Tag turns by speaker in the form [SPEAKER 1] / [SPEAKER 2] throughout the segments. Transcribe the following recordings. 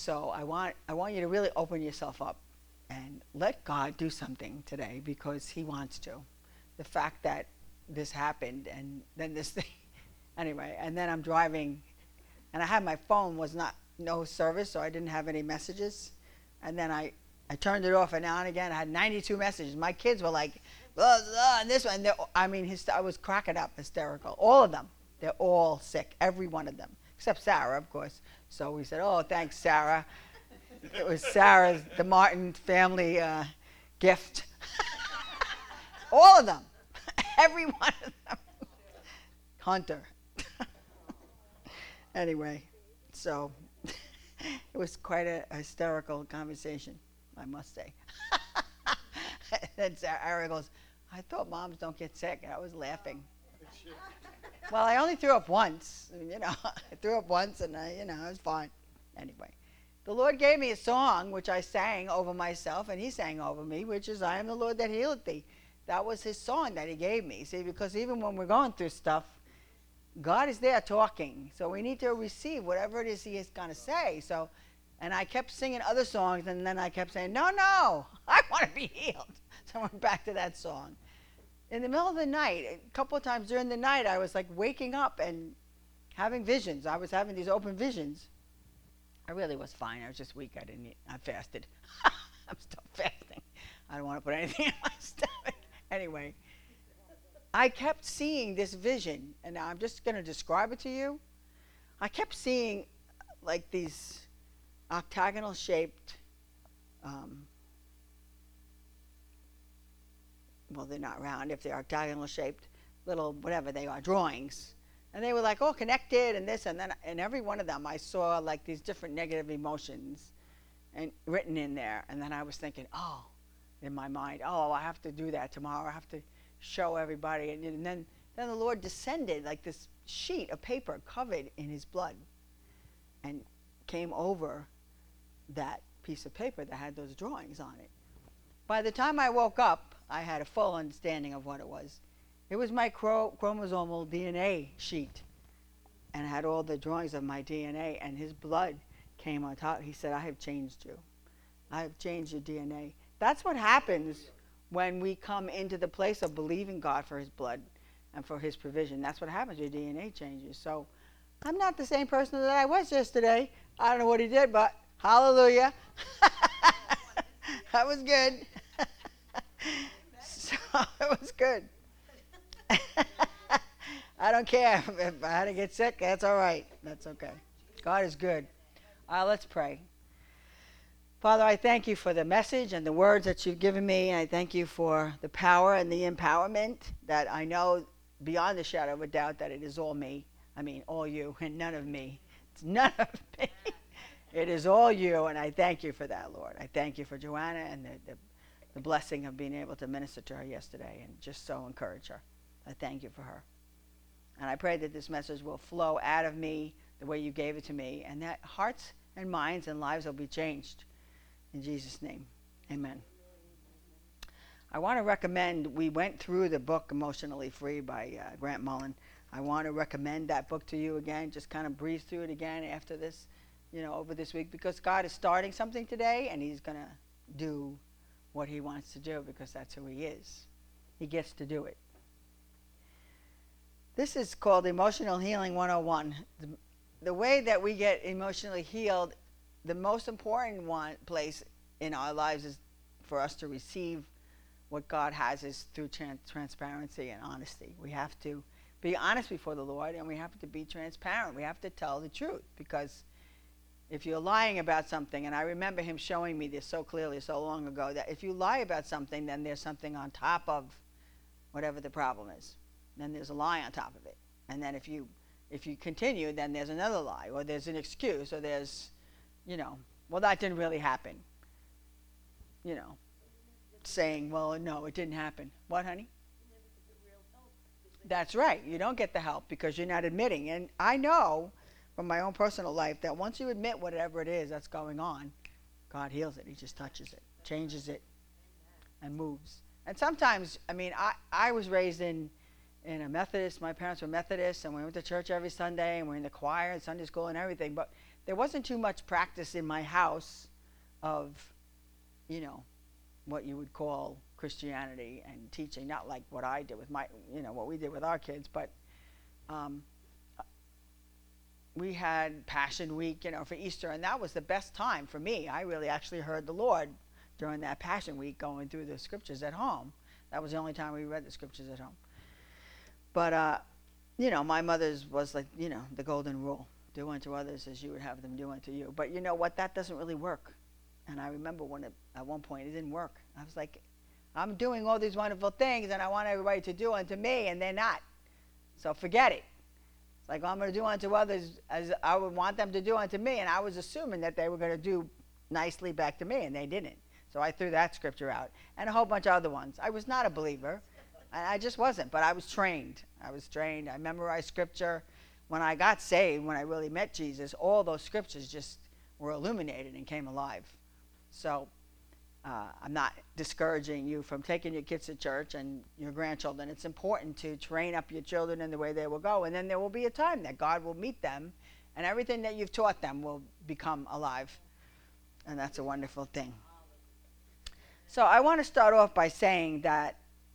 [SPEAKER 1] So I want you to really open yourself up and let God do something today because he wants to. The fact that this happened and then this thing, anyway, and then I'm driving and I had my phone was not no service, so I didn't have any messages. And then I turned it off, and now and again I had 92 messages. My kids were like, blah, blah, and this one. I mean, I was cracking up, hysterical. All of them. They're all sick, every one of them, except Sarah, of course. So we said, oh, thanks, Sarah. It was Sarah's, the Martin family gift. All of them. Every one of them. Hunter. Anyway, so it was quite a hysterical conversation, I must say. And Sarah goes, I thought moms don't get sick. And I was laughing. Well, I only threw up once. I threw up once and it was fine. Anyway, the Lord gave me a song which I sang over myself and he sang over me, which is, I am the Lord that healeth thee. That was his song that he gave me. See, because even when we're going through stuff, God is there talking. So we need to receive whatever it is he is going to say. So, and I kept singing other songs, and then I kept saying, no, I want to be healed. So I went back to that song. In the middle of the night, a couple of times during the night, I was like waking up and having visions. I was having these open visions. I really was fine. I was just weak. I didn't eat. I fasted. I'm still fasting. I don't want to put anything in my stomach. Anyway, I kept seeing this vision, and now I'm just going to describe it to you. I kept seeing like these octagonal shaped, well, they're not round. If they're octagonal shaped, little whatever they are, drawings. And they were like all connected and this and then, and every one of them I saw like these different negative emotions and written in there. And then I was thinking, oh, in my mind, oh, I have to do that tomorrow. I have to show everybody. And then the Lord descended like this sheet of paper covered in his blood and came over that piece of paper that had those drawings on it. By the time I woke up, I had a full understanding of what it was. It was my chromosomal DNA sheet, and it had all the drawings of my DNA, and his blood came on top. He said, I have changed you. I have changed your DNA. That's what happens when we come into the place of believing God for his blood and for his provision. That's what happens. Your DNA changes. So I'm not the same person that I was yesterday. I don't know what he did, but hallelujah. That was good. So it was good. I don't care if I had to get sick. That's all right. That's okay. God is good. Let's pray. Father, I thank you for the message and the words that you've given me. And I thank you for the power and the empowerment that I know beyond the shadow of a doubt that it is all me. I mean, all you and none of me. It's none of me. It is all you, and I thank you for that, Lord. I thank you for Joanna and the blessing of being able to minister to her yesterday and just so encourage her. I thank you for her. And I pray that this message will flow out of me the way you gave it to me, and that hearts and minds and lives will be changed. In Jesus' name, amen. I want to recommend, we went through the book Emotionally Free by Grant Mullen. I want to recommend that book to you again. Just kind of breeze through it again after this, over this week, because God is starting something today, and he's going to do what he wants to do because that's who he is. He gets to do it. This is called Emotional Healing 101. The way that we get emotionally healed, the most important place in our lives is for us to receive what God has is through transparency and honesty. We have to be honest before the Lord, and we have to be transparent. We have to tell the truth, because if you're lying about something, and I remember him showing me this so clearly so long ago, that if you lie about something, then there's something on top of whatever the problem is. Then there's a lie on top of it. And then if you continue, then there's another lie, or there's an excuse, or there's, well, that didn't really happen. Saying, well, no, it didn't happen. What, honey? That's right. You don't get the help because you're not admitting. And I know from my own personal life that once you admit whatever it is that's going on, God heals it. He just touches it, changes it, and moves. And sometimes, I was raised in a Methodist. My parents were Methodists, and we went to church every Sunday, and we're in the choir and Sunday school and everything. But there wasn't too much practice in my house of, what you would call Christianity and teaching, not like what I did with what we did with our kids, but um, we had Passion Week, for Easter, and that was the best time for me. I really actually heard the Lord during that Passion Week going through the scriptures at home. That was the only time we read the scriptures at home. But, my mother's was like, the golden rule. Do unto others as you would have them do unto you. But you know what? That doesn't really work. And I remember at one point it didn't work. I was like, I'm doing all these wonderful things, and I want everybody to do unto me, and they're not. So forget it. It's like, I'm going to do unto others as I would want them to do unto me. And I was assuming that they were going to do nicely back to me, and they didn't. So I threw that scripture out, and a whole bunch of other ones. I was not a believer. I just wasn't, but I was trained. I memorized scripture. When I got saved, when I really met Jesus, all those scriptures just were illuminated and came alive. So I'm not discouraging you from taking your kids to church and your grandchildren. It's important to train up your children in the way they will go, and then there will be a time that God will meet them, and everything that you've taught them will become alive, and that's a wonderful thing. So I want to start off by saying that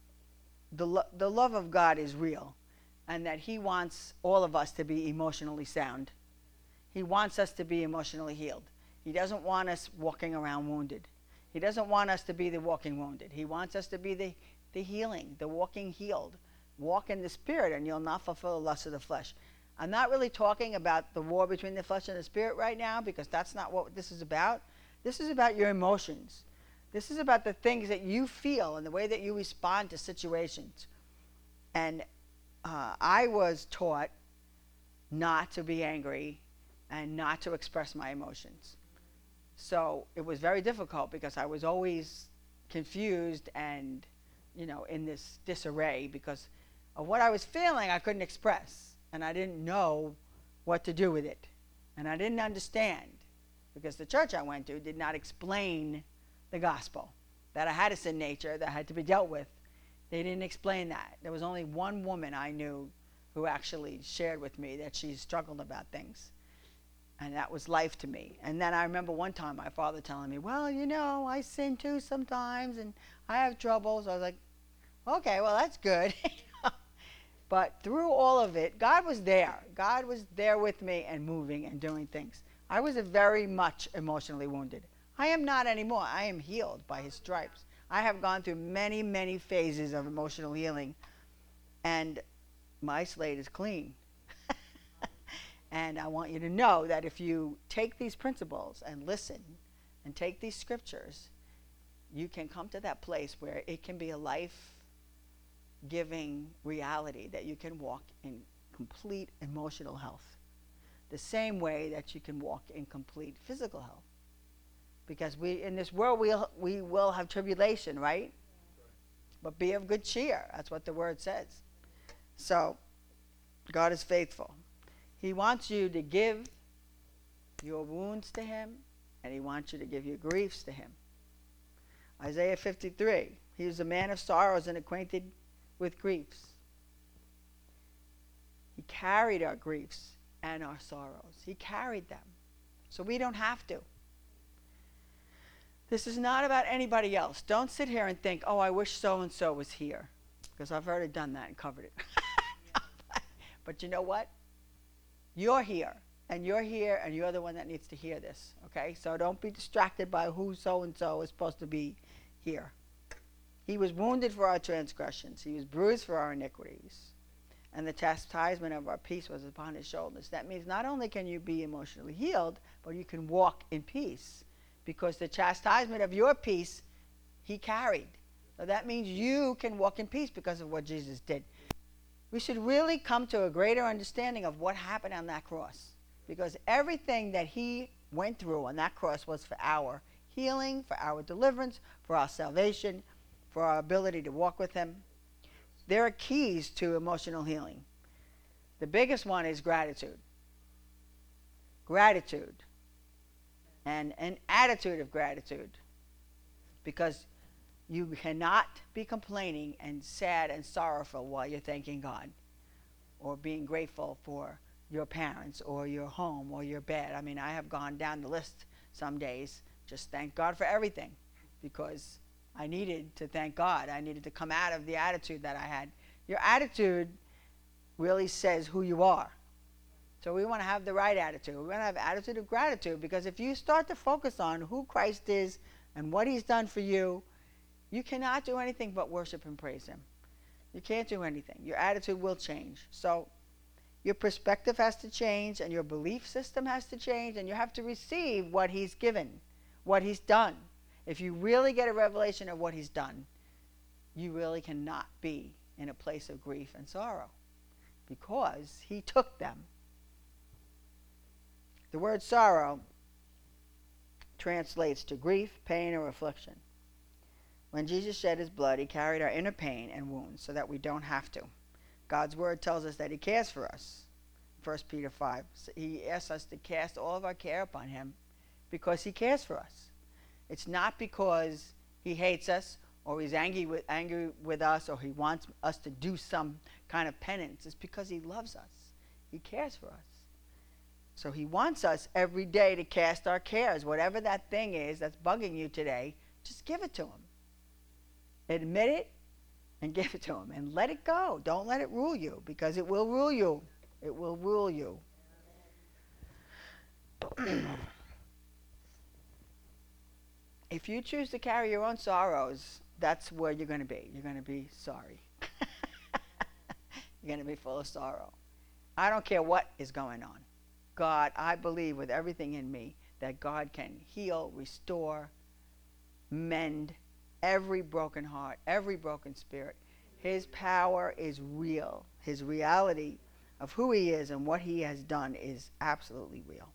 [SPEAKER 1] the love of God is real, and that he wants all of us to be emotionally sound. He wants us to be emotionally healed. He doesn't want us walking around wounded. He doesn't want us to be the walking wounded. He wants us to be the healing, the walking healed. Walk in the Spirit, and you'll not fulfill the lust of the flesh. I'm not really talking about the war between the flesh and the Spirit right now, because that's not what this is about. This is about your emotions. This is about the things that you feel and the way that you respond to situations. And I was taught not to be angry and not to express my emotions. So it was very difficult, because I was always confused and, in this disarray because of what I was feeling. I couldn't express, and I didn't know what to do with it. And I didn't understand, because the church I went to did not explain the gospel, that I had a sin nature that had to be dealt with. They didn't explain that. There was only one woman I knew who actually shared with me that she struggled about things. And that was life to me. And then I remember one time my father telling me, well, I sin too sometimes, and I have trouble. So I was like, okay, well, that's good. But through all of it, God was there. God was there with me and moving and doing things. I was very much emotionally wounded. I am not anymore. I am healed by his stripes. I have gone through many, many phases of emotional healing, and my slate is clean. And I want you to know that if you take these principles and listen and take these scriptures, you can come to that place where it can be a life-giving reality, that you can walk in complete emotional health, the same way that you can walk in complete physical health. Because in this world we will have tribulation, right? But be of good cheer. That's what the word says. So God is faithful. He wants you to give your wounds to him, and he wants you to give your griefs to him. Isaiah 53, he was a man of sorrows and acquainted with griefs. He carried our griefs and our sorrows. He carried them. So we don't have to. This is not about anybody else. Don't sit here and think, oh, I wish so-and-so was here, because I've already done that and covered it. But you know what? You're here, and you're the one that needs to hear this, okay? So don't be distracted by who so-and-so is supposed to be here. He was wounded for our transgressions. He was bruised for our iniquities. And the chastisement of our peace was upon his shoulders. That means not only can you be emotionally healed, but you can walk in peace, because the chastisement of your peace he carried. So that means you can walk in peace because of what Jesus did. We should really come to a greater understanding of what happened on that cross, because everything that he went through on that cross was for our healing, for our deliverance, for our salvation, for our ability to walk with him. There are keys to emotional healing. The biggest one is gratitude. Gratitude. And an attitude of gratitude. Because you cannot be complaining and sad and sorrowful while you're thanking God, or being grateful for your parents or your home or your bed. I mean, I have gone down the list some days. Just thank God for everything, because I needed to thank God. I needed to come out of the attitude that I had. Your attitude really says who you are. So we want to have the right attitude. We want to have attitude of gratitude, because if you start to focus on who Christ is and what he's done for you, you cannot do anything but worship and praise him. You can't do anything. Your attitude will change. So your perspective has to change, and your belief system has to change, and you have to receive what he's given, what he's done. If you really get a revelation of what he's done, you really cannot be in a place of grief and sorrow, because he took them. The word sorrow translates to grief, pain, or affliction. When Jesus shed his blood, he carried our inner pain and wounds so that we don't have to. God's word tells us that he cares for us. 1 Peter 5. He asks us to cast all of our care upon him because he cares for us. It's not because he hates us or he's angry with us or he wants us to do some kind of penance. It's because he loves us. He cares for us. So he wants us every day to cast our cares. Whatever that thing is that's bugging you today, just give it to him. Admit it and give it to him and let it go. Don't let it rule you, because it will rule you. It will rule you. If you choose to carry your own sorrows, that's where you're going to be. You're going to be sorry. You're going to be full of sorrow. I don't care what is going on. God, I believe with everything in me that God can heal, restore, mend every broken heart, every broken spirit. His power is real. His reality of who he is and what he has done is absolutely real.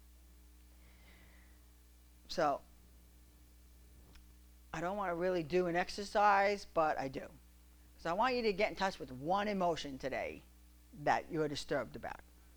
[SPEAKER 1] So, I don't want to really do an exercise, but I do. So I want you to get in touch with one emotion today that you're disturbed about.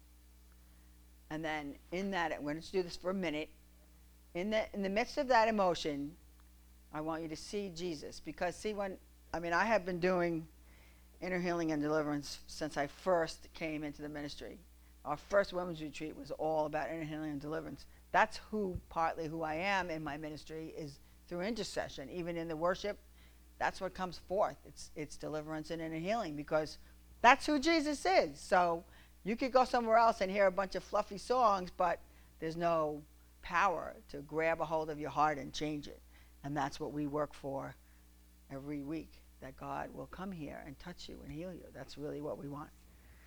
[SPEAKER 1] And then in that, I'm going to do this for a minute. In the midst of that emotion, I want you to see Jesus. Because see, I have been doing inner healing and deliverance since I first came into the ministry. Our first women's retreat was all about inner healing and deliverance. That's partly who I am in my ministry, is through intercession. Even in the worship, that's what comes forth. It's deliverance and inner healing, because that's who Jesus is. So you could go somewhere else and hear a bunch of fluffy songs, but there's no power to grab a hold of your heart and change it. And that's what we work for every week, that God will come here and touch you and heal you. That's really what we want.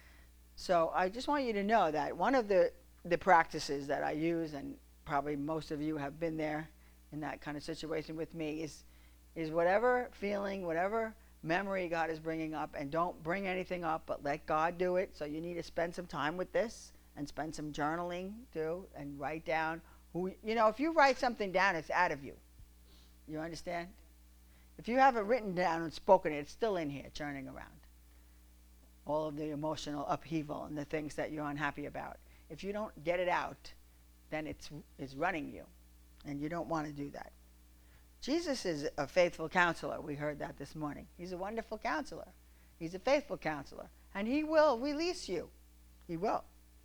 [SPEAKER 1] So I just want you to know that one of the practices that I use, and probably most of you have been there in that kind of situation with me, is whatever feeling, whatever memory God is bringing up, and don't bring anything up, but let God do it. So you need to spend some time with this and spend some journaling too, and write down if you write something down, it's out of you. You understand? If you have it written down and spoken it, it's still in here churning around. All of the emotional upheaval and the things that you're unhappy about. If you don't get it out, then it's running you, and you don't want to do that. Jesus is a faithful counselor. We heard that this morning. He's a wonderful counselor. He's a faithful counselor, and he will release you. He will.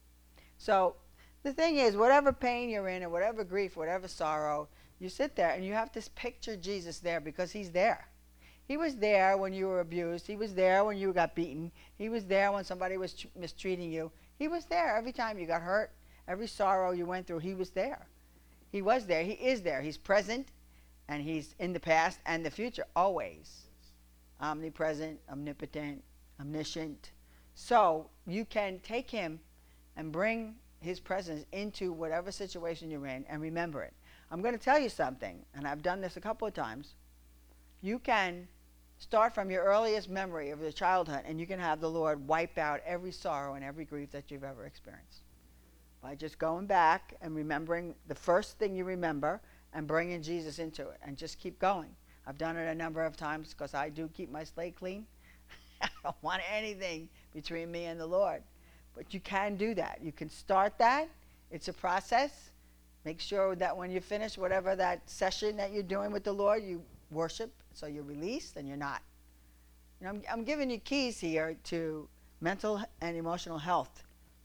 [SPEAKER 1] So the thing is, whatever pain you're in, or whatever grief, whatever sorrow, you sit there and you have to picture Jesus there, because he's there. He was there when you were abused. He was there when you got beaten. He was there when somebody was mistreating you. He was there every time you got hurt, every sorrow you went through. He was there. He was there. He is there. He's present, and he's in the past and the future, always. Omnipresent, omnipotent, omniscient. So you can take him and bring his presence into whatever situation you're in and remember it. I'm going to tell you something, and I've done this a couple of times. You can start from your earliest memory of your childhood, and you can have the Lord wipe out every sorrow and every grief that you've ever experienced by just going back and remembering the first thing you remember and bringing Jesus into it, and just keep going. I've done it a number of times because I do keep my slate clean. I don't want anything between me and the Lord. But you can do that. You can start that. It's a process. Make sure that when you finish whatever that session that you're doing with the Lord, you worship, so you're released and you're not. I'm giving you keys here to mental and emotional health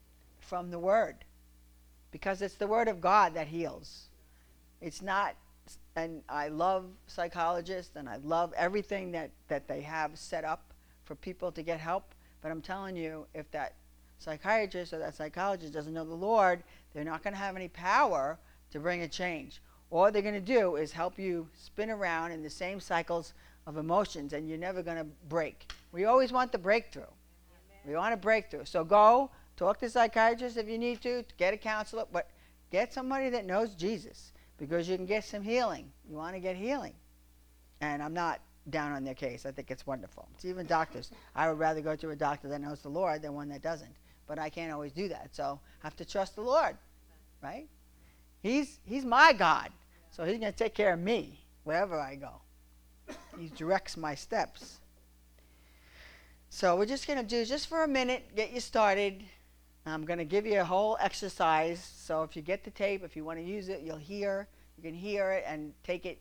[SPEAKER 1] from the Word, because it's the Word of God that heals. It's not, and I love psychologists and I love everything that they have set up for people to get help, but I'm telling you, if that psychiatrist or that psychologist doesn't know the Lord, they're not going to have any power to bring a change. All they're going to do is help you spin around in the same cycles of emotions, and you're never going to break. We always want the breakthrough. We want a breakthrough. So go talk to a psychiatrist if you need to get a counselor, but get somebody that knows Jesus, because you can get some healing. You want to get healing. And I'm not down on their case. I think it's wonderful. It's even doctors. I would rather go to a doctor that knows the Lord than one that doesn't. But I can't always do that. So I have to trust the Lord, right? He's my God. So he's going to take care of me wherever I go. He directs my steps. So we're just going to do, just for a minute, get you started. I'm going to give you a whole exercise. So if you get the tape, if you want to use it, you can hear it and take it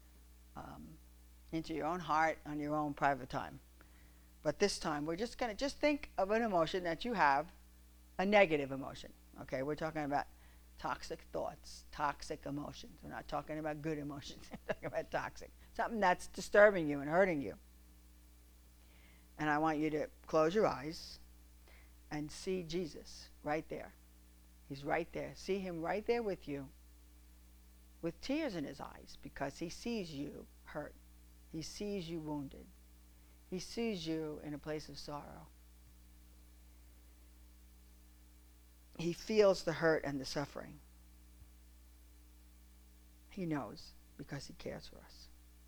[SPEAKER 1] into your own heart on your own private time. But this time, we're just going to think of an emotion that you have, a negative emotion. Okay, we're talking about toxic thoughts, toxic emotions. We're not talking about good emotions. We're talking about toxic. Something that's disturbing you and hurting you. And I want you to close your eyes and see Jesus right there. He's right there. See him right there with you, with tears in his eyes, because he sees you hurt. He sees you wounded. He sees you in a place of sorrow. He feels the hurt and the suffering. He knows, because he cares for us.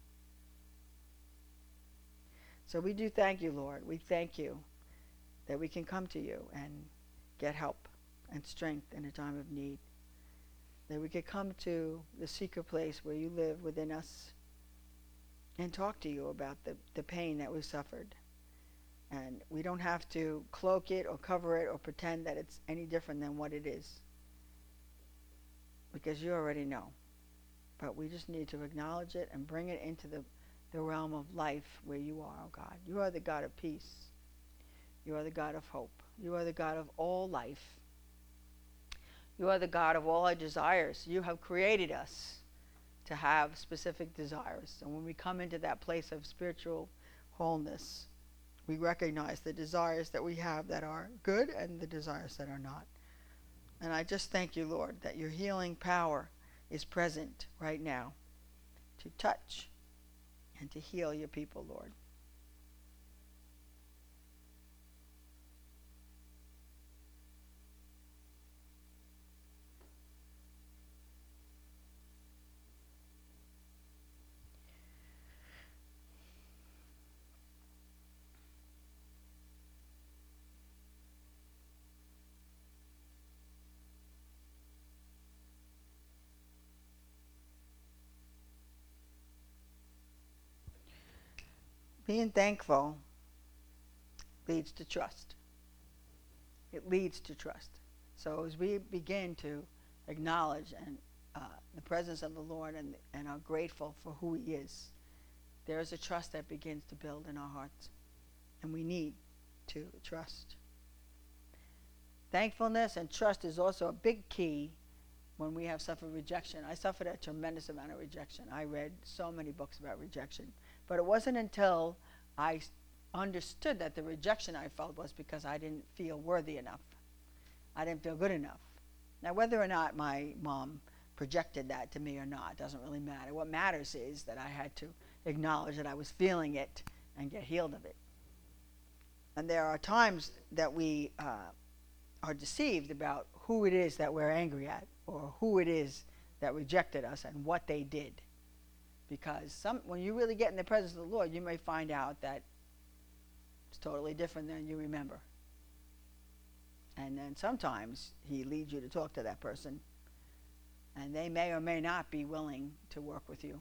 [SPEAKER 1] So we do thank you, Lord. We thank you that we can come to you and get help and strength in a time of need. That we could come to the secret place where you live within us and talk to you about the pain that we've suffered. And we don't have to cloak it or cover it or pretend that it's any different than what it is, because you already know. But we just need to acknowledge it and bring it into the realm of life where you are, oh God. You are the God of peace. You are the God of hope. You are the God of all life. You are the God of all our desires. You have created us to have specific desires. And when we come into that place of spiritual wholeness, we recognize the desires that we have that are good and the desires that are not. And I just thank you, Lord, that your healing power is present right now to touch and to heal your people, Lord. Being thankful leads to trust. It leads to trust. So as we begin to acknowledge and the presence of the Lord and are grateful for who he is, there is a trust that begins to build in our hearts. And we need to trust. Thankfulness and trust is also a big key when we have suffered rejection. I suffered a tremendous amount of rejection. I read so many books about rejection. But it wasn't until I understood that the rejection I felt was because I didn't feel worthy enough. I didn't feel good enough. Now, whether or not my mom projected that to me or not doesn't really matter. What matters is that I had to acknowledge that I was feeling it and get healed of it. And there are times that we are deceived about who it is that we're angry at, or who it is that rejected us and what they did. Because when you really get in the presence of the Lord, you may find out that it's totally different than you remember. And then sometimes he leads you to talk to that person, and they may or may not be willing to work with you.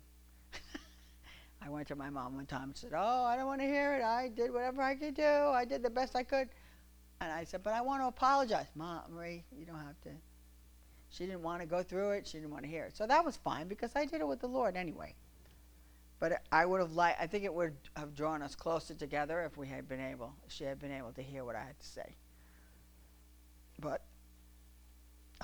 [SPEAKER 1] I went to my mom one time and said, "Oh, I don't want to hear it. I did whatever I could do. I did the best I could." And I said, "But I want to apologize." "Mom, Marie, you don't have to." She didn't want to go through it. She didn't want to hear it. So that was fine, because I did it with the Lord anyway. But I think it would have drawn us closer together if she had been able to hear what I had to say. But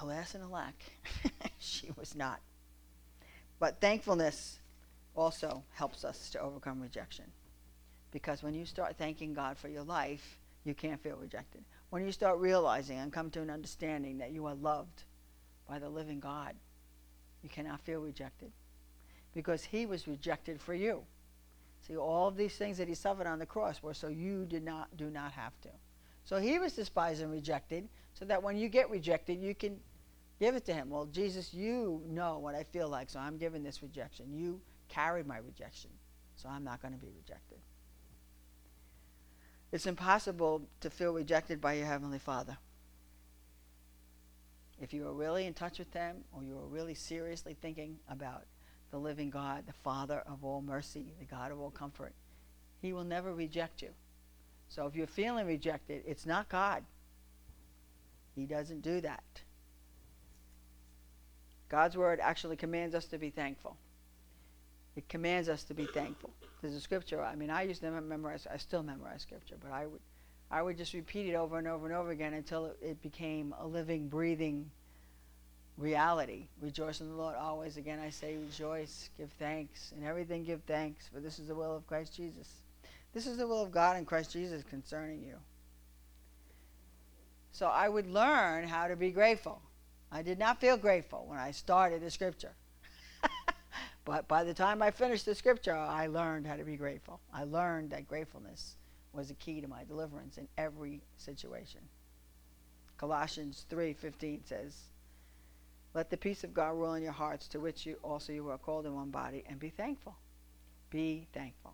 [SPEAKER 1] Alas and alack, she was not. But thankfulness also helps us to overcome rejection. Because when you start thanking God for your life, you can't feel rejected. When you start realizing and come to an understanding that you are loved by the living God, you cannot feel rejected. Because he was rejected for you. See, all of these things that he suffered on the cross were so you do not have to. So he was despised and rejected, so that when you get rejected, you can give it to him. Well, Jesus, you know what I feel like, so I'm giving this rejection. You carried my rejection, so I'm not going to be rejected. It's impossible to feel rejected by your Heavenly Father. If you are really in touch with him, or you are really seriously thinking about the living God, the Father of all mercy, the God of all comfort, he will never reject you. So if you're feeling rejected, it's not God. He doesn't do that. God's word actually commands us to be thankful. It commands us to be thankful. There's a scripture, I used to memorize, I still memorize scripture, but I would just repeat it over and over and over again until it became a living, breathing reality. Rejoice in the Lord always. Again, I say rejoice, give thanks, in everything give thanks, for this is the will of Christ Jesus. This is the will of God in Christ Jesus concerning you. So I would learn how to be grateful. I did not feel grateful when I started the scripture. But by the time I finished the scripture, I learned how to be grateful. I learned that gratefulness was the key to my deliverance in every situation. Colossians 3:15 says, let the peace of God rule in your hearts, to which you also you are called in one body, and be thankful. Be thankful.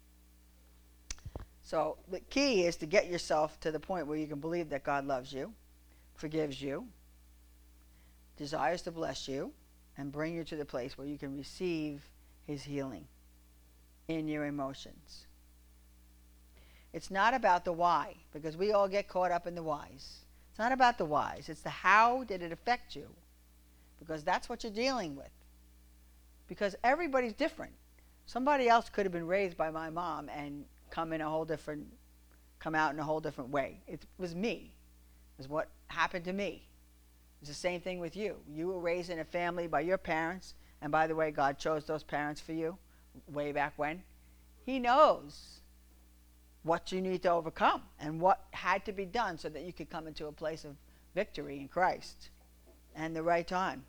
[SPEAKER 1] So the key is to get yourself to the point where you can believe that God loves you, forgives you, desires to bless you, and bring you to the place where you can receive his healing in your emotions. It's not about the why, because we all get caught up in the whys. It's not about the whys. It's the how did it affect you, because that's what you're dealing with. Because everybody's different. Somebody else could have been raised by my mom and come out in a whole different way. It was me. It was what happened to me. It's the same thing with you. You were raised in a family by your parents, and by the way, God chose those parents for you way back when. He knows what you need to overcome and what had to be done so that you could come into a place of victory in Christ and the right time.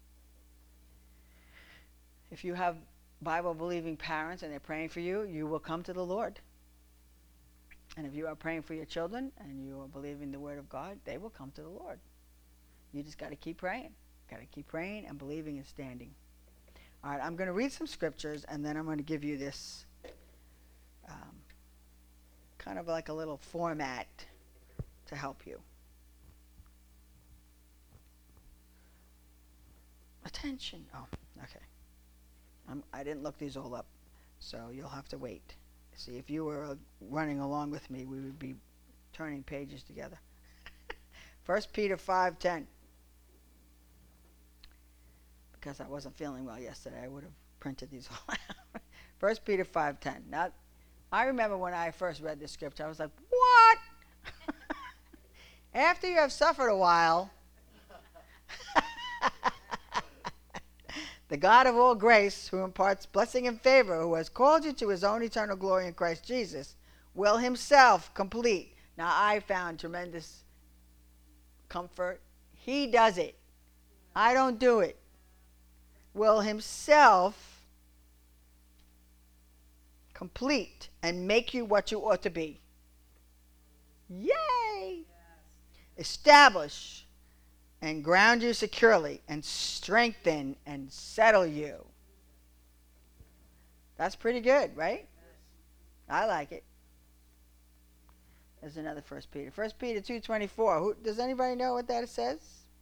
[SPEAKER 1] If you have Bible-believing parents and they're praying for you, you will come to the Lord. And if you are praying for your children and you are believing the word of God, they will come to the Lord. You just got to keep praying. Got to keep praying and believing and standing. All right, I'm going to read some scriptures, and then I'm going to give you this kind of like a little format to help you. Attention. Oh, okay. I didn't look these all up, so you'll have to wait. See, if you were running along with me, we would be turning pages together. 1 Peter 5:10. Because I wasn't feeling well yesterday, I would have printed these all out. 1 Peter 5:10. Now, I remember when I first read this scripture, I was like, what? After you have suffered a while, the God of all grace, who imparts blessing and favor, who has called you to his own eternal glory in Christ Jesus, will himself complete. Now, I found tremendous comfort. He does it. I don't do it. Will himself complete and make you what you ought to be. Yay! Yes. Establish and ground you securely and strengthen and settle you. That's pretty good, right? I like it. There's another 1 Peter. 1 Peter 2:24. Does anybody know what that says?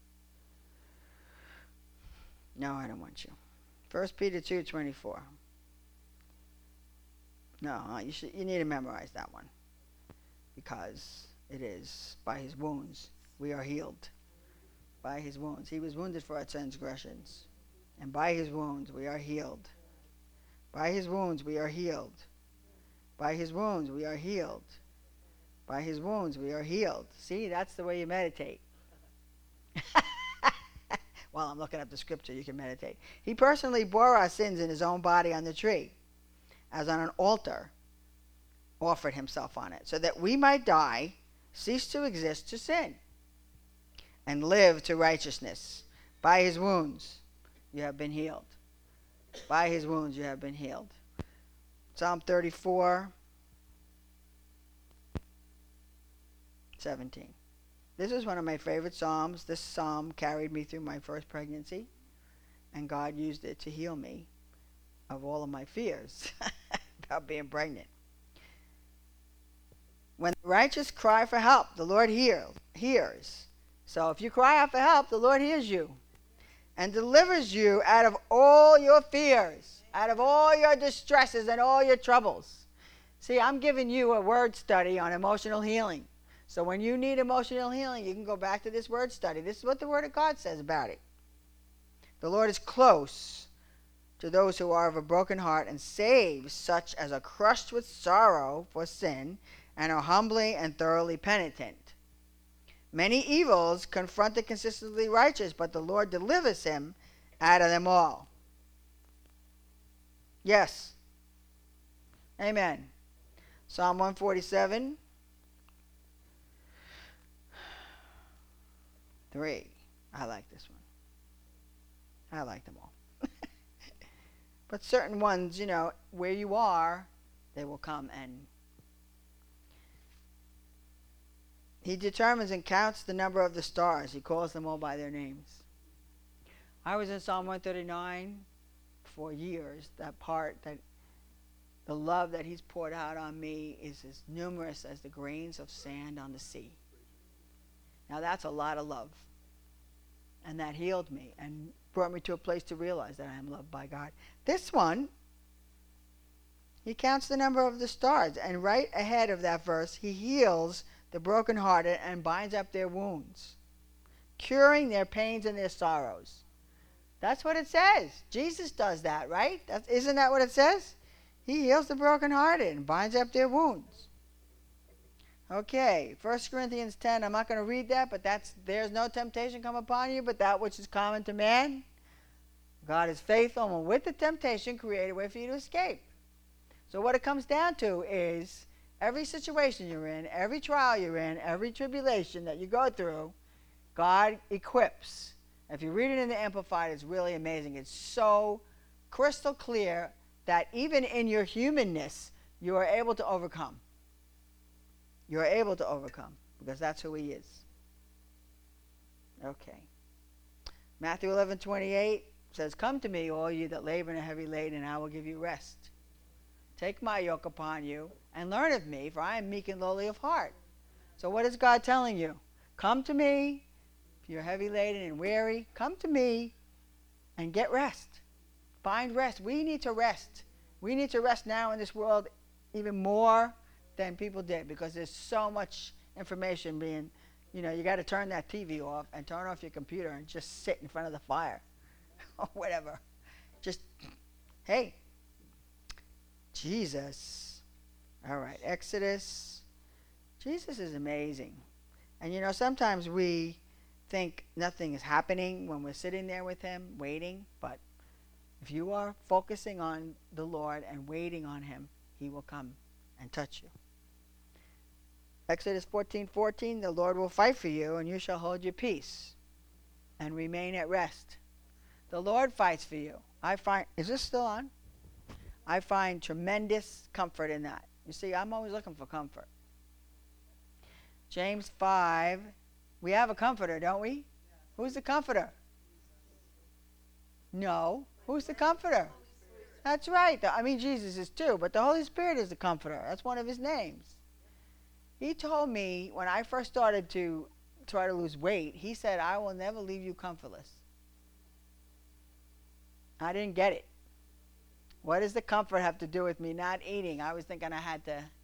[SPEAKER 1] No, I don't want you. 1 Peter 2:24. No, you need to memorize that one. Because it is, by his wounds we are healed. By his wounds. He was wounded for our transgressions. And by his wounds we are healed. By his wounds we are healed. By his wounds we are healed. By his wounds we are healed. See, that's the way you meditate. while I'm looking up the scripture, you can meditate. He personally bore our sins in his own body on the tree, as on an altar, offered himself on it, so that we might die, cease to exist to sin, and live to righteousness. By his wounds you have been healed. By his wounds you have been healed. Psalm 34, 17. This is one of my favorite psalms. This psalm carried me through my first pregnancy, and God used it to heal me of all of my fears about being pregnant. When the righteous cry for help, the Lord hears. So if you cry out for help, the Lord hears you and delivers you out of all your fears, out of all your distresses and all your troubles. See, I'm giving you a word study on emotional healing. So when you need emotional healing, you can go back to this word study. This is what the Word of God says about it. The Lord is close to those who are of a broken heart and saves such as are crushed with sorrow for sin and are humbly and thoroughly penitent. Many evils confront the consistently righteous, but the Lord delivers him out of them all. Yes. Amen. Psalm 147. 3. I like this one. I like them all. But certain ones, where you are, they will come. And he determines and counts the number of the stars. He calls them all by their names. I was in Psalm 139 for years. That part, that the love that he's poured out on me is as numerous as the grains of sand on the sea. Now that's a lot of love. And that healed me and brought me to a place to realize that I am loved by God. This one, he counts the number of the stars. And right ahead of that verse, he heals the brokenhearted and binds up their wounds, curing their pains and their sorrows. That's what it says. Jesus does that, right? Isn't that what it says? He heals the brokenhearted and binds up their wounds. Okay, 1 Corinthians 10, I'm not going to read that, but there's no temptation come upon you, but that which is common to man. God is faithful, and with the temptation, create a way for you to escape. So what it comes down to is every situation you're in, every trial you're in, every tribulation that you go through, God equips. If you read it in the Amplified, it's really amazing. It's so crystal clear that even in your humanness, you are able to overcome. You are able to overcome because that's who he is. Okay. Matthew 11:28 says, "Come to me, all you that labor and are heavy laden, and I will give you rest. Take my yoke upon you and learn of me, for I am meek and lowly of heart." So what is God telling you? Come to me. If you're heavy laden and weary, come to me and get rest. Find rest. We need to rest. We need to rest now in this world even more than people did, because there's so much information being, you got to turn that TV off and turn off your computer and just sit in front of the fire or whatever. Just, hey, Jesus. All right, Exodus. Jesus is amazing. And sometimes we think nothing is happening when we're sitting there with him waiting, but if you are focusing on the Lord and waiting on him, he will come and touch you. Exodus 14:14, the Lord will fight for you, and you shall hold your peace and remain at rest. The Lord fights for you. Is this still on? I find tremendous comfort in that. You see, I'm always looking for comfort. James 5, we have a comforter, don't we? Yeah. Who's the comforter? No. Who's the comforter? That's right. Jesus is too, but the Holy Spirit is the comforter. That's one of his names. He told me when I first started to try to lose weight, he said, "I will never leave you comfortless." I didn't get it. What does the comfort have to do with me not eating? I was thinking I had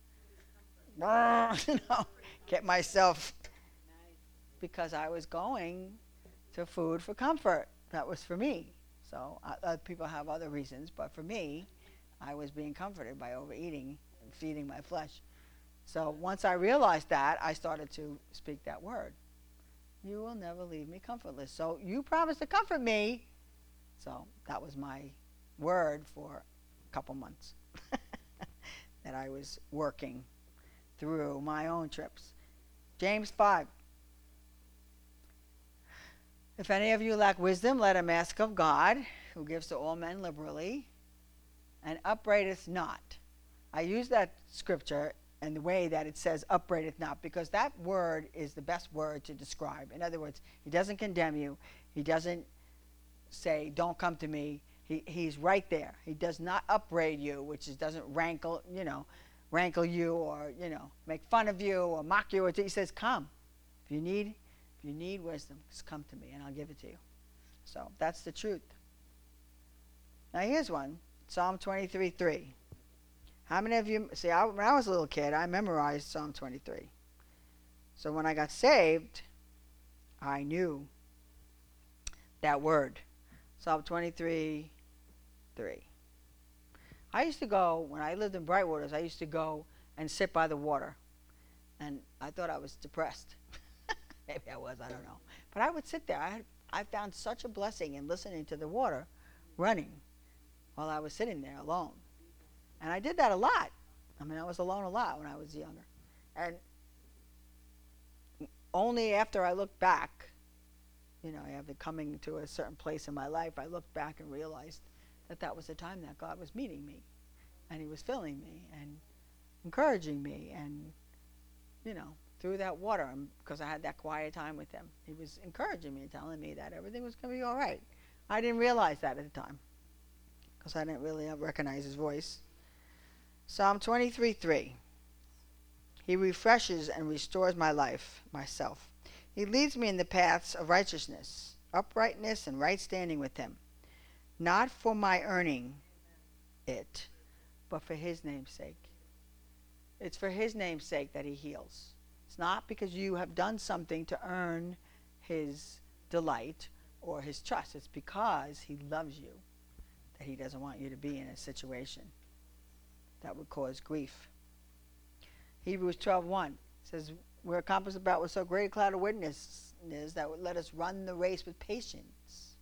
[SPEAKER 1] to get myself, because I was going to food for comfort. That was for me. So other people have other reasons, but for me, I was being comforted by overeating and feeding my flesh. So once I realized that, I started to speak that word. You will never leave me comfortless. So you promised to comfort me. So that was my word for a couple months that I was working through my own trips. James 5. If any of you lack wisdom, let him ask of God, who gives to all men liberally, and upbraideth not. I use that scripture in the way that it says upbraideth not, because that word is the best word to describe. In other words, he doesn't condemn you. He doesn't say, don't come to me. He's right there. He does not upbraid you, which is doesn't rankle you or, make fun of you or mock you. He says, come. If you need wisdom, just come to me and I'll give it to you. So that's the truth. Now here's one, Psalm 23:3. How many of you, when I was a little kid, I memorized Psalm 23. So when I got saved, I knew that word. Psalm 23:3. I used to go, when I lived in Brightwaters, I used to go and sit by the water. And I thought I was depressed. Maybe I was, I don't know. But I would sit there. I found such a blessing in listening to the water running while I was sitting there alone. And I did that a lot. I was alone a lot when I was younger. And only after I looked back, after coming to a certain place in my life, I looked back and realized that was the time that God was meeting me. And he was filling me and encouraging me and, through that water, because I had that quiet time with him. He was encouraging me and telling me that everything was going to be all right. I didn't realize that at the time because I didn't really recognize his voice. Psalm 23:3. He refreshes and restores my life, myself. He leads me in the paths of righteousness, uprightness, and right standing with him. Not for my earning it, but for his name's sake. It's for his name's sake that he heals. It's not because you have done something to earn his delight or his trust. It's because he loves you that he doesn't want you to be in a situation that would cause grief. Hebrews 12:1 says, we're accomplished about with so great a cloud of witnesses that would let us run the race with patience.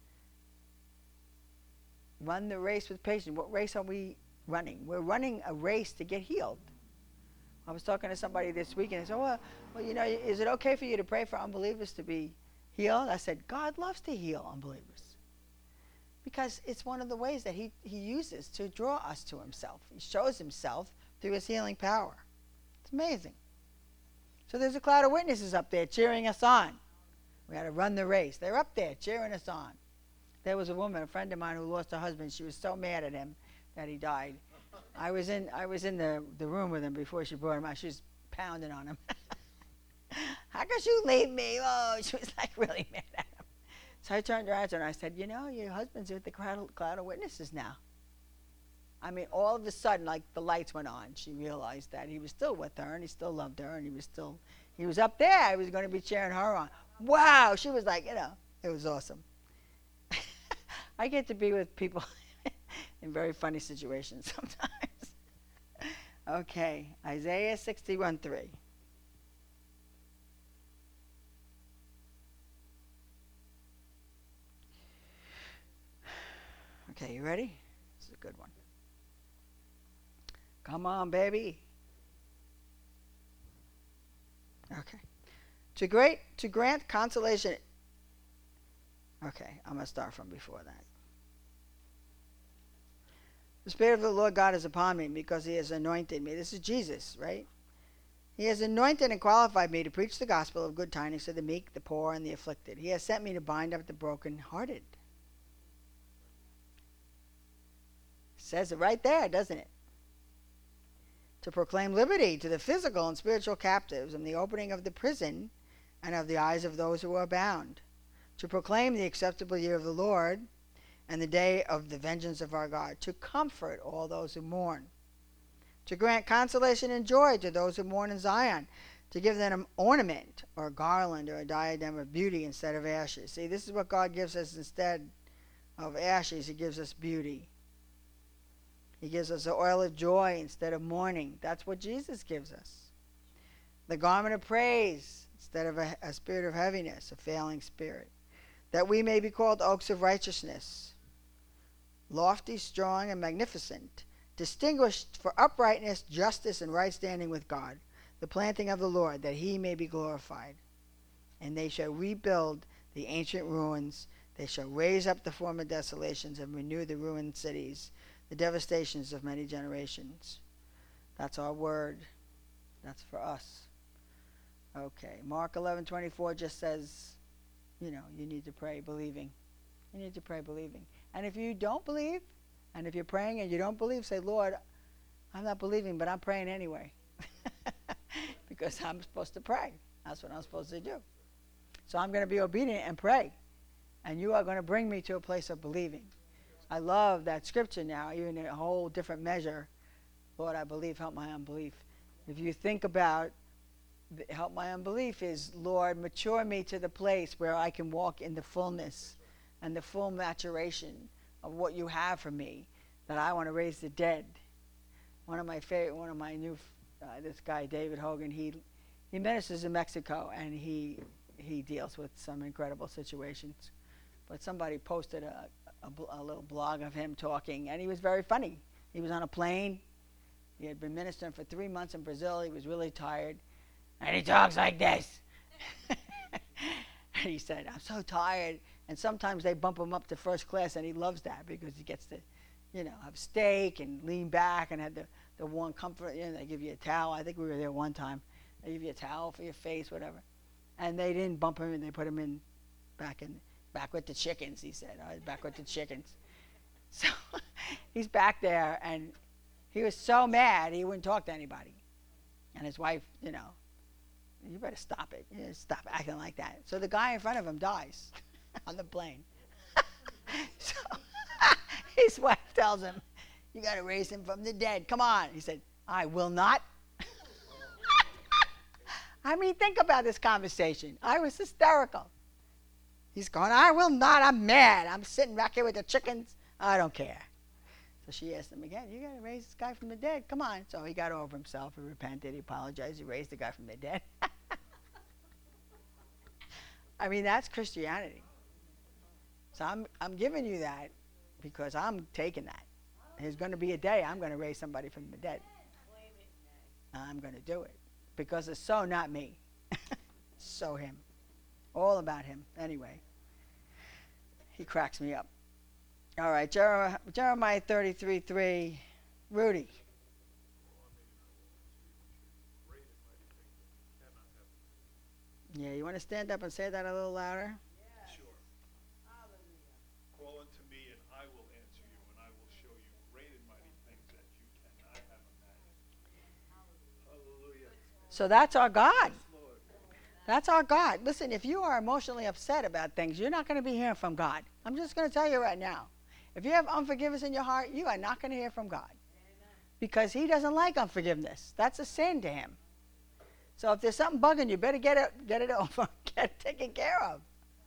[SPEAKER 1] Run the race with patience. What race are we running? We're running a race to get healed. I was talking to somebody this week and they said, well, is it okay for you to pray for unbelievers to be healed? I said, God loves to heal unbelievers because it's one of the ways that he uses to draw us to himself. He shows himself through his healing power. It's amazing. So there's a cloud of witnesses up there cheering us on. We had to run the race. They're up there cheering us on. There was a woman, a friend of mine, who lost her husband. She was so mad at him that he died. I was in the room with him before she brought him out. She was pounding on him. How could you leave me? Oh, she was like really mad at him. So I turned around to her and I said, your husband's with the cloud of witnesses now. All of a sudden, like the lights went on. She realized that he was still with her and he still loved her and he was up there. I was going to be cheering her on. Wow. She was like, it was awesome. I get to be with people in very funny situations sometimes. Okay, Isaiah 61:3. Okay, you ready? This is a good one. Come on, baby. Okay. To grant consolation. Okay, I'm going to start from before that. The Spirit of the Lord God is upon me because he has anointed me. This is Jesus, right? He has anointed and qualified me to preach the gospel of good tidings to the meek, the poor, and the afflicted. He has sent me to bind up the brokenhearted. Says it right there, doesn't it? To proclaim liberty to the physical and spiritual captives and the opening of the prison and of the eyes of those who are bound. To proclaim the acceptable year of the Lord and the day of the vengeance of our God, to comfort all those who mourn, to grant consolation and joy to those who mourn in Zion, to give them an ornament or a garland or a diadem of beauty instead of ashes. See, this is what God gives us instead of ashes. He gives us beauty. He gives us the oil of joy instead of mourning. That's what Jesus gives us. The garment of praise instead of a spirit of heaviness, a failing spirit. That we may be called oaks of righteousness, lofty, strong, and magnificent, distinguished for uprightness, justice, and right standing with God, the planting of the Lord, that he may be glorified. And they shall rebuild the ancient ruins. They shall raise up the former desolations and renew the ruined cities, the devastations of many generations. That's our word. That's for us. Okay, Mark 11:24 just says, you need to pray believing. You need to pray believing. And if you don't believe, and if you're praying and you don't believe, say, Lord, I'm not believing, but I'm praying anyway. Because I'm supposed to pray. That's what I'm supposed to do. So I'm going to be obedient and pray. And you are going to bring me to a place of believing. I love that scripture now, even in a whole different measure. Lord, I believe, help my unbelief. If you think about help my unbelief is, Lord, mature me to the place where I can walk in the fullness and the full maturation of what you have for me, that I want to raise the dead. One of my new, this guy, David Hogan, he ministers in Mexico, and he deals with some incredible situations. But somebody posted a little blog of him talking, and he was very funny. He was on a plane. He had been ministering for 3 months in Brazil. He was really tired. And he talks like this. And he said, I'm so tired. And sometimes they bump him up to first class, and he loves that because he gets to, have steak and lean back and have the warm comfort. They give you a towel. I think we were there one time. They give you a towel for your face, whatever. And they didn't bump him in. They put him in back with the chickens, he said. Back with the chickens. So he's back there, and he was so mad he wouldn't talk to anybody. And his wife, you better stop it. Stop acting like that. So the guy in front of him dies on the plane. So his wife tells him, you got to raise him from the dead. Come on. He said, I will not. I mean, think about this conversation. I was hysterical. He's going, I will not. I'm mad. I'm sitting back here with the chickens. I don't care. So she asked him again, you got to raise this guy from the dead. Come on. So he got over himself. He repented. He apologized. He raised the guy from the dead. I mean, that's Christianity. So I'm giving you that because I'm taking that. There's going to be a day I'm going to raise somebody from the dead. I'm going to do it because it's so not me. So him. All about him. Anyway, he cracks me up. All right, Jeremiah 33:3, Rudy. Yeah, you want to stand up and say that a little louder?
[SPEAKER 2] Yeah. Sure. Hallelujah. Call unto me, and I will answer you, and I will show you great and mighty things that you cannot have imagined. Hallelujah.
[SPEAKER 1] So that's our God. That's our God. Listen, if you are emotionally upset about things, you're not going to be hearing from God. I'm just going to tell you right now. If you have unforgiveness in your heart, you are not going to hear from God. Amen. Because he doesn't like unforgiveness. That's a sin to him. So if there's something bugging you, better get it over, get it taken care of.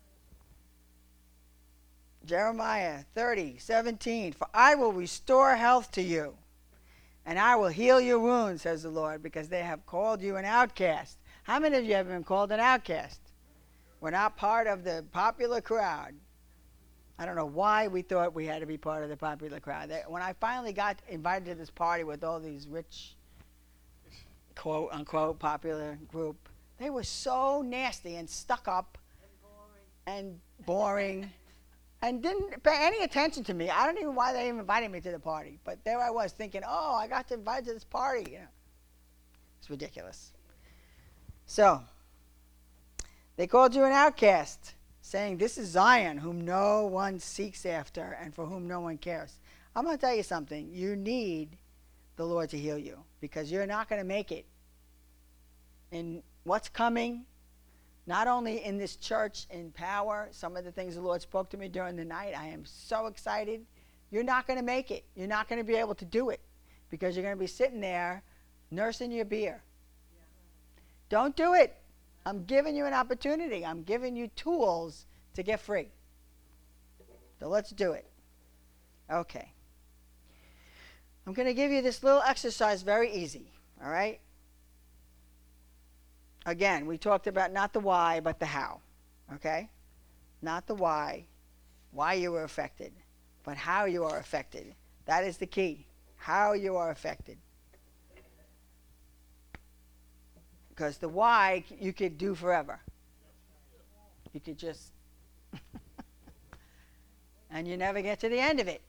[SPEAKER 1] Jeremiah 30:17, for I will restore health to you, and I will heal your wounds, says the Lord, because they have called you an outcast. How many of you have been called an outcast? We're not part of the popular crowd. I don't know why we thought we had to be part of the popular crowd. When I finally got invited to this party with all these rich, quote unquote, popular group, they were so nasty and stuck up and boring and didn't pay any attention to me. I don't even know why they even invited me to the party. But there I was thinking, oh, I got invited to this party. It's ridiculous. So, they called you an outcast, saying, this is Zion, whom no one seeks after and for whom no one cares. I'm going to tell you something. You need the Lord to heal you because you're not going to make it in what's coming, not only in this church in power, some of the things the Lord spoke to me during the night. I am so excited. You're not going to make it. You're not going to be able to do it because you're going to be sitting there nursing your beer. Don't do it. I'm giving you an opportunity. I'm giving you tools to get free. So let's do it. Okay. I'm going to give you this little exercise, very easy. All right? Again, we talked about not the why, but the how. Okay? Not the why you were affected, but how you are affected. That is the key. How you are affected. Because the why you could do forever. You could just and you never get to the end of it.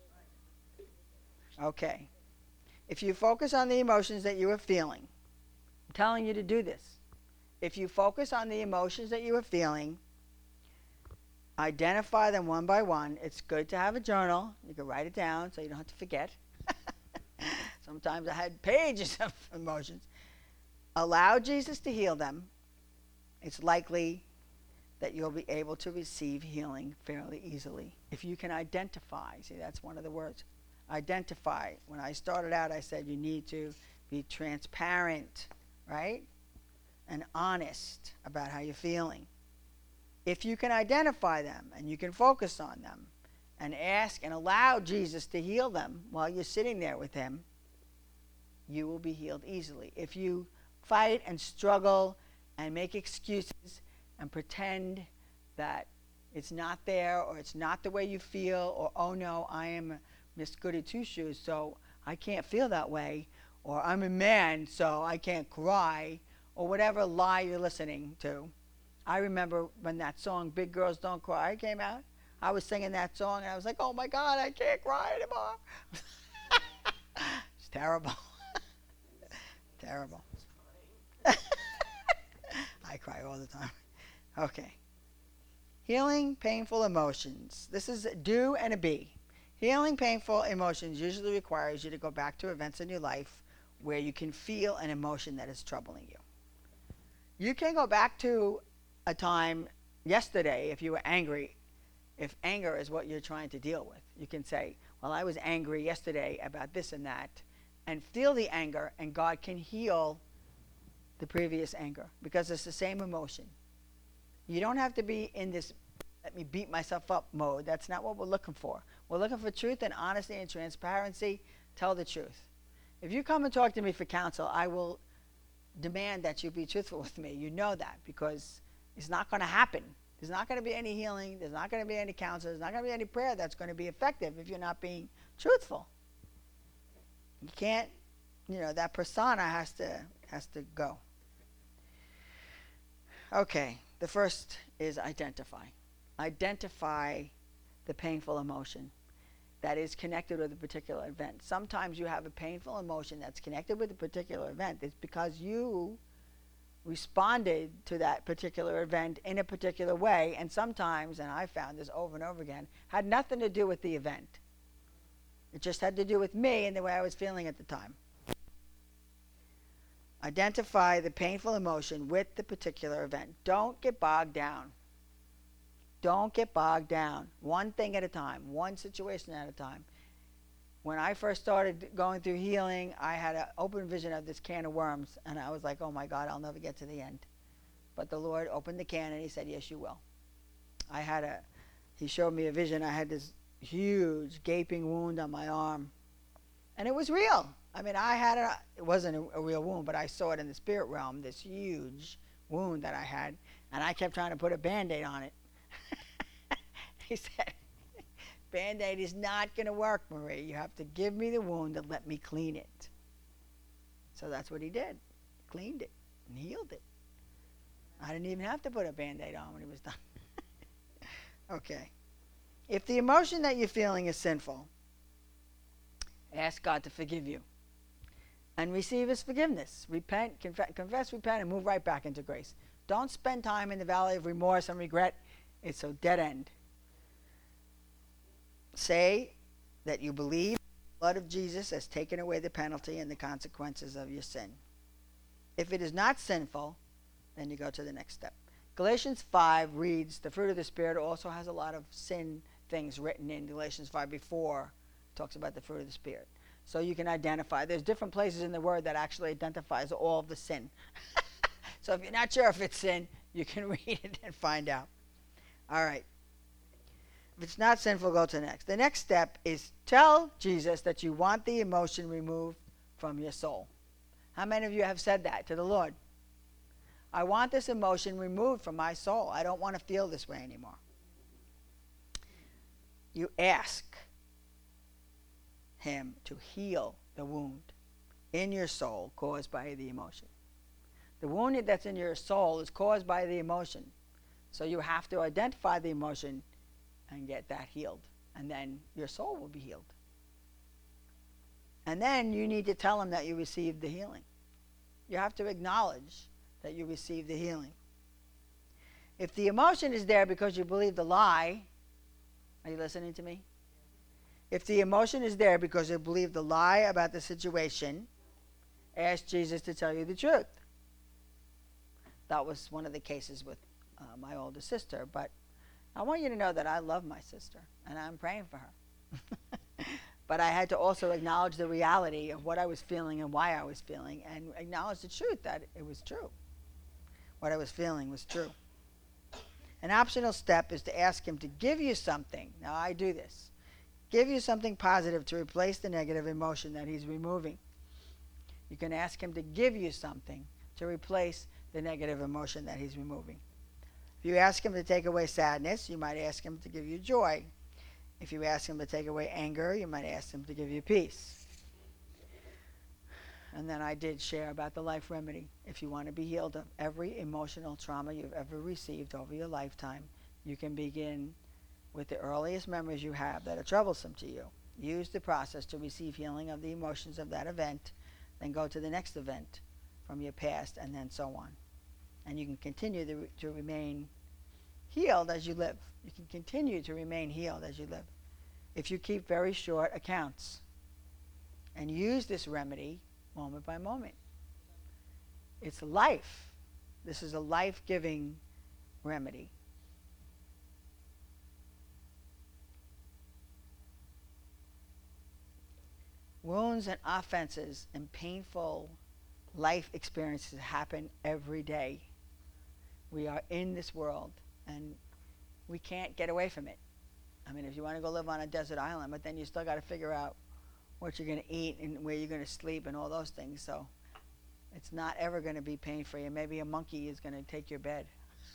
[SPEAKER 1] Okay. If you focus on the emotions that you are feeling, I'm telling you to do this. If you focus on the emotions that you are feeling, identify them one by one. It's good to have a journal. You can write it down so you don't have to forget. Sometimes I had pages of emotions. Allow Jesus to heal them. It's likely that you'll be able to receive healing fairly easily. If you can identify, see, that's one of the words. Identify. When I started out, I said you need to be transparent, right? And honest about how you're feeling. If you can identify them and you can focus on them and ask and allow Jesus to heal them while you're sitting there with him, you will be healed easily. If you fight and struggle and make excuses and pretend that it's not there or it's not the way you feel, or oh no, I am Miss Goody Two Shoes, so I can't feel that way, or I'm a man, so I can't cry, or whatever lie you're listening to. I remember when that song Big Girls Don't Cry came out. I was singing that song and I was like, oh my God, I can't cry anymore. It's terrible. Terrible. I cry all the time. Okay. Healing painful emotions. This is a do and a be. Healing painful emotions usually requires you to go back to events in your life where you can feel an emotion that is troubling you. You can go back to a time yesterday if you were angry, if anger is what you're trying to deal with. You can say, well, I was angry yesterday about this and that, and feel the anger, and God can heal the previous anger because it's the same emotion. You don't have to be in this let me beat myself up mode. That's not what we're looking for. We're looking for truth and honesty and transparency. Tell the truth. If you come and talk to me for counsel, I will demand that you be truthful with me. You know that, because it's not going to happen. There's not going to be any healing. There's not going to be any counsel. There's not going to be any prayer that's going to be effective if you're not being truthful. You can't, that persona has to go. Okay, the first is identify. Identify the painful emotion that is connected with a particular event. Sometimes you have a painful emotion that's connected with a particular event. It's because you responded to that particular event in a particular way, and sometimes, and I found this over and over again, had nothing to do with the event. It just had to do with me and the way I was feeling at the time. Identify the painful emotion with the particular event. Don't get bogged down. Don't get bogged down. One thing at a time, one situation at a time. When I first started going through healing, I had an open vision of this can of worms, and I was like, oh my God, I'll never get to the end. But the Lord opened the can and he said, yes, you will. He showed me a vision. I had this huge gaping wound on my arm, and it was real. I mean, it wasn't a real wound, but I saw it in the spirit realm, this huge wound that I had, and I kept trying to put a Band-Aid on it. He said, Band-Aid is not going to work, Marie. You have to give me the wound and let me clean it. So that's what he did. Cleaned it and healed it. I didn't even have to put a Band-Aid on when he was done. Okay. If the emotion that you're feeling is sinful, ask God to forgive you and receive his forgiveness. Repent, confess, repent, and move right back into grace. Don't spend time in the valley of remorse and regret. It's a dead end. Say that you believe the blood of Jesus has taken away the penalty and the consequences of your sin. If it is not sinful, then you go to the next step. Galatians 5 reads, the fruit of the Spirit also has a lot of sin things written in Galatians 5 before it talks about the fruit of the Spirit. So you can identify. There's different places in the Word that actually identifies all of the sin. So if you're not sure if it's sin, you can read it and find out. All right. If it's not sinful, go to the next. The next step is tell Jesus that you want the emotion removed from your soul. How many of you have said that to the Lord? I want this emotion removed from my soul. I don't want to feel this way anymore. You ask him to heal the wound in your soul caused by the emotion. The wound that's in your soul is caused by the emotion. So you have to identify the emotion and get that healed. And then your soul will be healed. And then you need to tell him that you received the healing. You have to acknowledge that you received the healing. If the emotion is there because you believe the lie, are you listening to me? If the emotion is there because you believe the lie about the situation, ask Jesus to tell you the truth. That was one of the cases with my older sister. But I want you to know that I love my sister, and I'm praying for her. But I had to also acknowledge the reality of what I was feeling and why I was feeling, and acknowledge the truth that it was true. What I was feeling was true. An optional step is to ask him to give you something. Now, I do this. Give you something positive to replace the negative emotion that he's removing. You can ask him to give you something to replace the negative emotion that he's removing. If you ask him to take away sadness, you might ask him to give you joy. If you ask him to take away anger, you might ask him to give you peace. And then I did share about the life remedy. If you want to be healed of every emotional trauma you've ever received over your lifetime, you can begin with the earliest memories you have that are troublesome to you. Use the process to receive healing of the emotions of that event, then go to the next event from your past, and then so on. And you can continue to remain healed as you live. You can continue to remain healed as you live if you keep very short accounts and use this remedy moment by moment. It's life. This is a life-giving remedy. Wounds and offenses and painful life experiences happen every day. We are in this world, and we can't get away from it. I mean, if you want to go live on a desert island, but then you still got to figure out what you're going to eat and where you're going to sleep and all those things. So it's not ever going to be pain-free. And maybe a monkey is going to take your bed.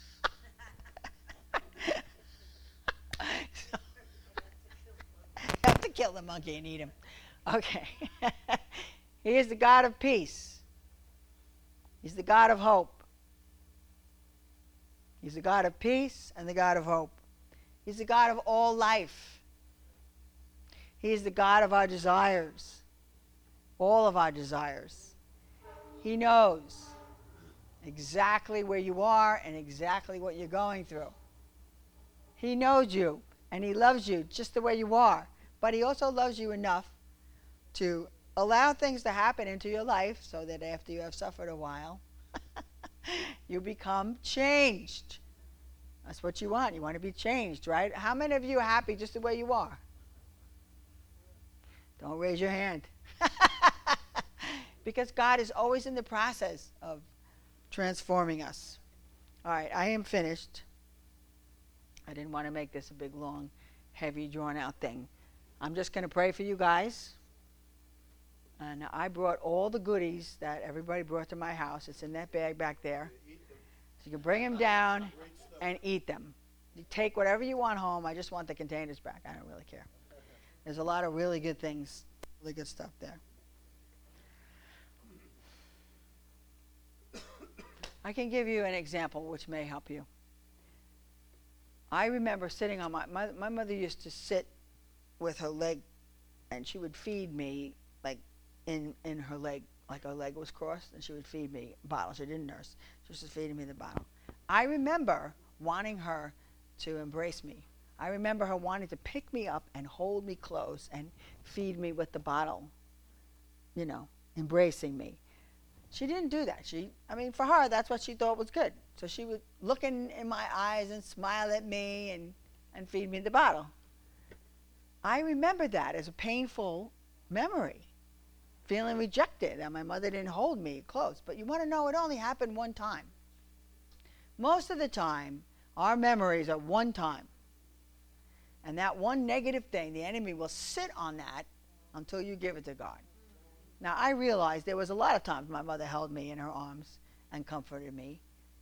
[SPEAKER 1] So, you have to kill the monkey and eat him. Okay. He is the God of peace. He's the God of hope. He's the God of peace and the God of hope. He's the God of all life. He is the God of our desires, all of our desires. He knows exactly where you are and exactly what you're going through. He knows you, and he loves you just the way you are. But he also loves you enough to allow things to happen into your life so that after you have suffered a while, you become changed. That's what you want. You want to be changed, right? How many of you are happy just the way you are? Don't raise your hand. Because God is always in the process of transforming us. All right, I am finished. I didn't want to make this a big, long, heavy, drawn-out thing. I'm just going to pray for you guys. And I brought all the goodies that everybody brought to my house. It's in that bag back there. So you can bring them down and eat them. You take whatever you want home. I just want the containers back. I don't really care. There's a lot of really good things, really good stuff there. I can give you an example which may help you. I remember sitting on my mother used to sit with her leg, and she would feed me like in her leg, like her leg was crossed, and she would feed me a bottle. She didn't nurse. She was just feeding me the bottle. I remember wanting her to embrace me. I remember her wanting to pick me up and hold me close and feed me with the bottle, you know, embracing me. She didn't do that. For her, that's what she thought was good. So she would look in my eyes and smile at me and feed me the bottle. I remember that as a painful memory, feeling rejected, and my mother didn't hold me close. But you want to know, it only happened one time. Most of the time, our memories are one time. And that one negative thing, the enemy will sit on that until you give it to God. Now, I realized there was a lot of times my mother held me in her arms and comforted me.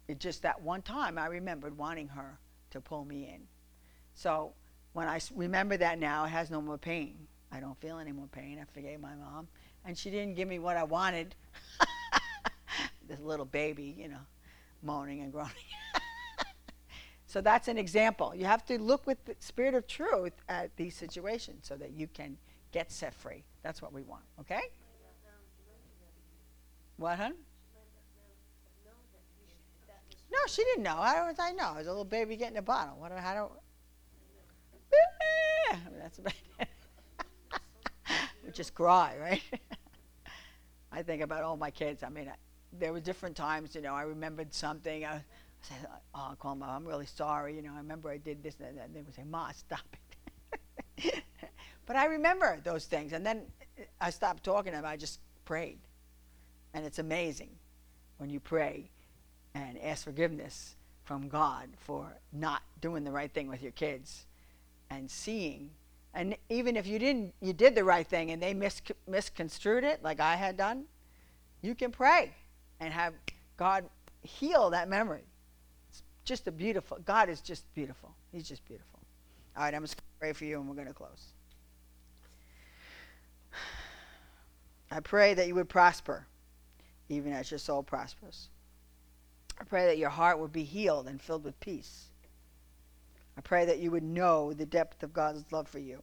[SPEAKER 1] it just that one time I remembered wanting her to pull me in. So when I remember that now, it has no more pain. I don't feel any more pain. I forgave my mom. And she didn't give me what I wanted. This little baby, moaning and groaning. So that's an example. You have to look with the spirit of truth at these situations so that you can get set free. That's what we want, okay? What, hon? No, she didn't know. I know. It was a little baby getting a bottle. That's about it. We just cry, right? I think about all my kids. I mean, there were different times, I remembered something. I said, I'll call Mom, I'm really sorry. I remember I did this and that. And they would say, Ma, stop it. But I remember those things. And then I stopped talking to them. I just prayed. And it's amazing when you pray and ask forgiveness from God for not doing the right thing with your kids and seeing. And even if you did the right thing and they misconstrued it like I had done, you can pray and have God heal that memory. It's just God is just beautiful. He's just beautiful. All right, I'm just going to pray for you and we're going to close. I pray that you would prosper, even as your soul prospers. I pray that your heart would be healed and filled with peace. I pray that you would know the depth of God's love for you.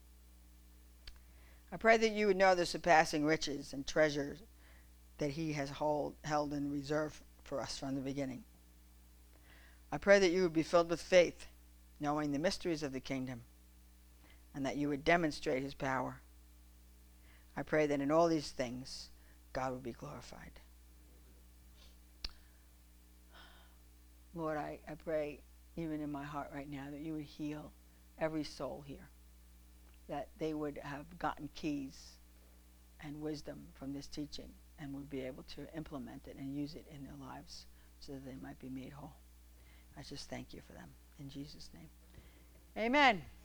[SPEAKER 1] I pray that you would know the surpassing riches and treasures that he has held in reserve for us from the beginning. I pray that you would be filled with faith, knowing the mysteries of the kingdom, and that you would demonstrate his power. I pray that in all these things, God would be glorified. Lord, I pray, even in my heart right now, that you would heal every soul here, that they would have gotten keys and wisdom from this teaching and would be able to implement it and use it in their lives so that they might be made whole. I just thank you for them. In Jesus' name. Amen.